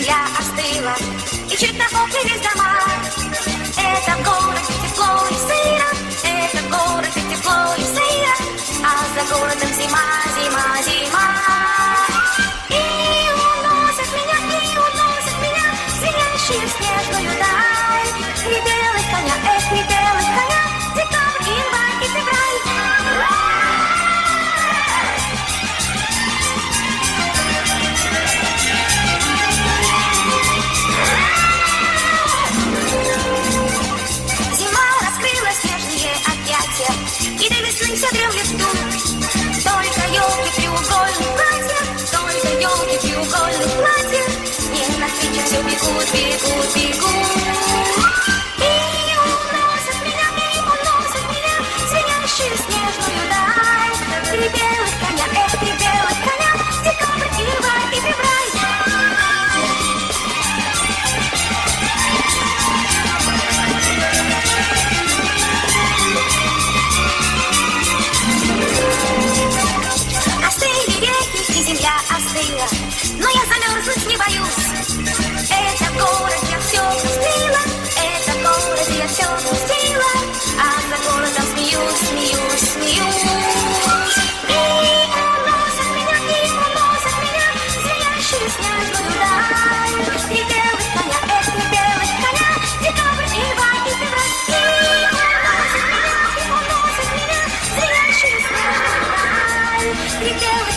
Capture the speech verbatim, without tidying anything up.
земля остыла, и чуть напомнились дома. Это город, где тепло и сыро, это город, где тепло и сыро, а за городом зима, зима, зима. И уносят меня, и уносят меня звенящие в снежную даль. Три белых коня, эх, три белых коня, декабрь, январь и февраль. И до весны все грел листву. Только елки треугольных платьев, только елки треугольных платьев не навстречу все бегут, бегут, бегут. И уносят меня, и уносят меня звенящую снежную даль. Три белых коня, эх, три белых коня, декабрь, январь и февраль. Остыла, но я замерзнуть не боюсь. Это город, я все пустила, это город, я все пустила, а за городом смеюсь, смеюсь, смеюсь. И уносят меня, и уносят меня звенящую снежную даль. Три белых коня, эх, три белых коня, декабрь, январь и февраль. И уносят меня, и уносят меня звенящую снежную даль. Три белых